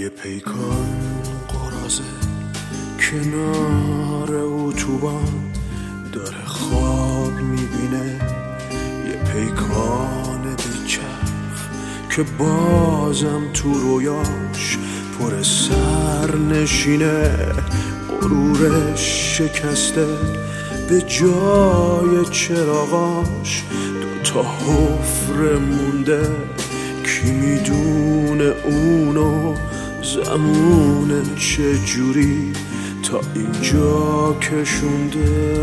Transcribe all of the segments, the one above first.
یه پیکان قرازه کنار اتوبان داره خواب میبینه، یه پیکان بیچرخ که بازم تو رویاش پر سر نشینه، غرورش شکسته به جای چراغاش دوتا حفره مونده، کی میدونه اونو زمونه چجوری تا اینجا کشونده.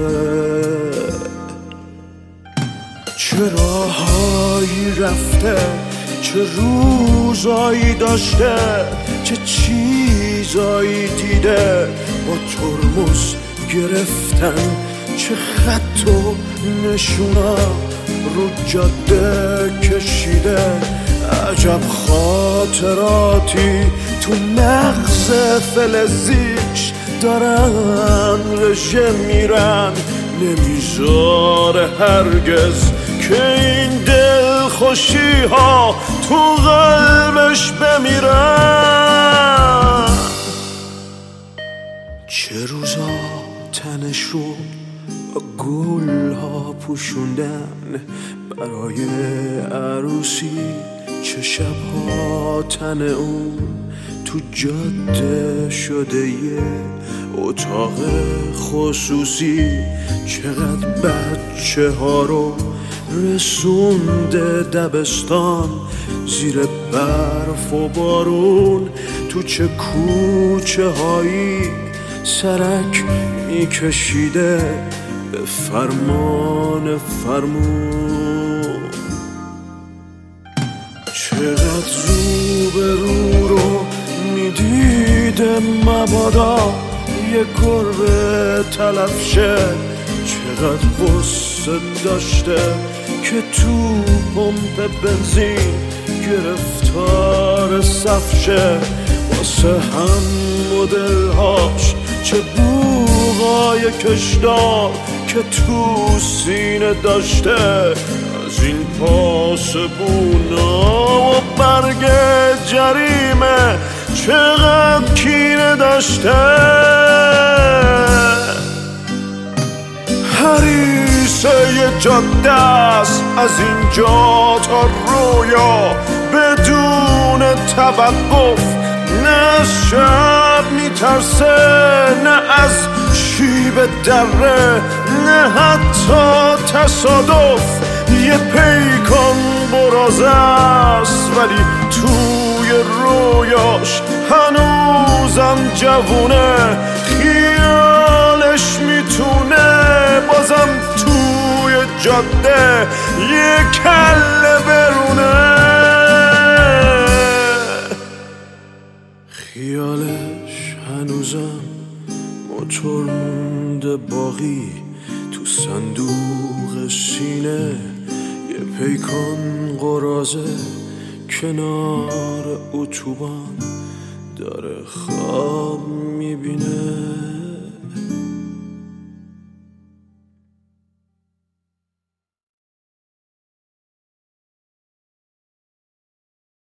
چه راهایی رفته، چه روزایی داشته، چه چیزایی دیده با ترمز گرفتن، چه خط و نشونا رو جاده کشیده، عجب خاطراتی تو مغز فلزیش دارن رژه میرن، نمیذاره هرگز که این دل خوشی ها تو قلبش بمیرن. چه روزا تنش رو گل ها پوشوندن برای عروسی، چه شبها تن اون تو جاده شده یه اتاق خصوصی، چقدر بچه ها رو رسونده دبستان زیر برف و بارون، تو چه کوچه هایی سرک میکشیده به فرمان فرمون. چقدر رو به رو رو میدیده مبادا یه گربه تلف شه، چقدر غصه داشته که تو پمپ بنزین گرفتار صف شه، واسه هم مدل‌هاش چه بوغای کشدار که تو سینه داشته، از این پاسبونا و برگ جریمه چقدر کینه داشته. هریسه جاده است از اینجا تا رویا بدون توقف، نه از شب میترسه نه از شیب دره نه حتی تصادف، یه پیکان برازه است ولی توی رویاش هنوزم جوونه، خیالش میتونه بازم توی جاده یه کله برونه. خیالش هنوزم موتور مونده باقی تو صندوق سینه، یه پیکان قرازه کنار اتوبان داره خواب میبینه.